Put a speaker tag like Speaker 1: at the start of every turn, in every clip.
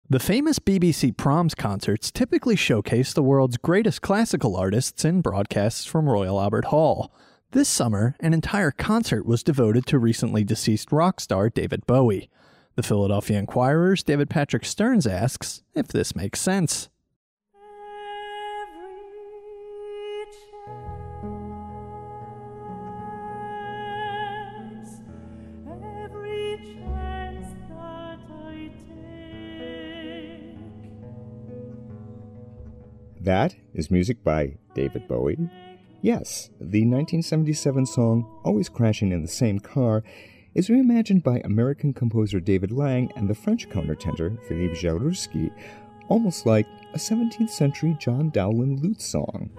Speaker 1: The famous BBC Proms concerts typically showcase the world's greatest classical artists in broadcasts from Royal Albert Hall. This summer, an entire concert was devoted to recently deceased rock star David Bowie. The Philadelphia Inquirer's David Patrick Stearns asks if this makes sense.
Speaker 2: That is music by David Bowie. Yes, the 1977 song Always Crashing in the Same Car is reimagined by American composer David Lang and the French countertenor Philippe Jaroussky, almost like a 17th century John Dowland lute song.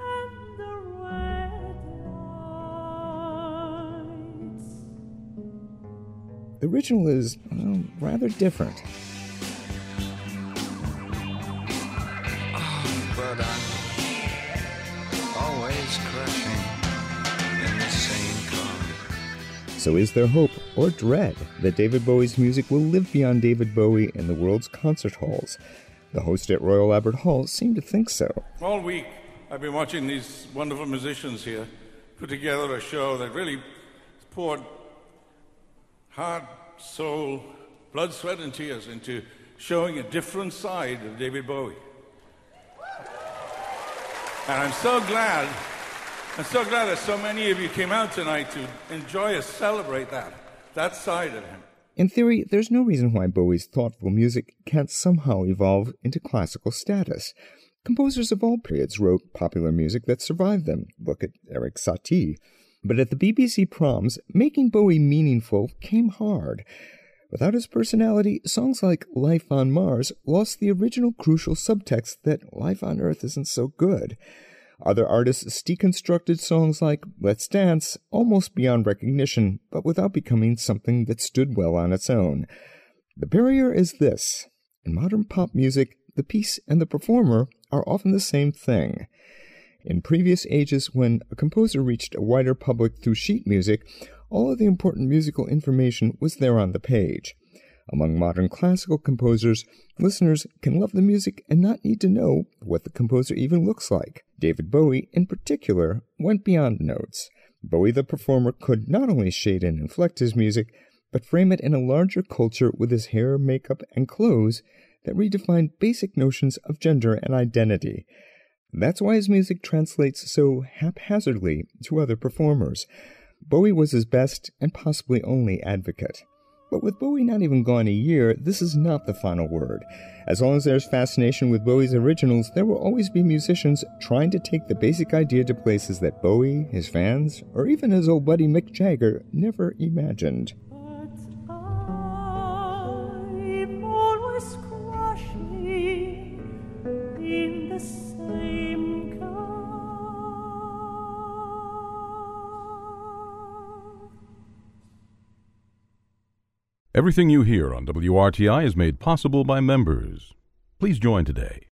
Speaker 2: The original is, rather different.
Speaker 3: But I'm always crashing in the same car.
Speaker 2: So is there hope or dread that David Bowie's music will live beyond David Bowie in the world's concert halls? The host at Royal Albert Hall seemed to think so.
Speaker 4: All week, I've been watching these wonderful musicians here put together a show that really poured heart, soul, blood, sweat, and tears into showing a different side of David Bowie. And I'm so glad that so many of you came out tonight to enjoy and celebrate that side of him.
Speaker 2: In theory, there's no reason why Bowie's thoughtful music can't somehow evolve into classical status. Composers of all periods wrote popular music that survived them. Look at Erik Satie. But at the BBC Proms, making Bowie meaningful came hard. Without his personality, songs like Life on Mars lost the original crucial subtext that life on Earth isn't so good. Other artists deconstructed songs like Let's Dance almost beyond recognition, but without becoming something that stood well on its own. The barrier is this. In modern pop music, the piece and the performer are often the same thing. In previous ages, when a composer reached a wider public through sheet music, all of the important musical information was there on the page. Among modern classical composers, listeners can love the music and not need to know what the composer even looks like. David Bowie, in particular, went beyond notes. Bowie the performer could not only shade and inflect his music, but frame it in a larger culture with his hair, makeup, and clothes that redefined basic notions of gender and identity. That's why his music translates so haphazardly to other performers. Bowie was his best and possibly only advocate. But with Bowie not even gone a year, this is not the final word. As long as there's fascination with Bowie's originals, there will always be musicians trying to take the basic idea to places that Bowie, his fans, or even his old buddy Mick Jagger never imagined.
Speaker 5: Everything you hear on WRTI is made possible by members. Please join today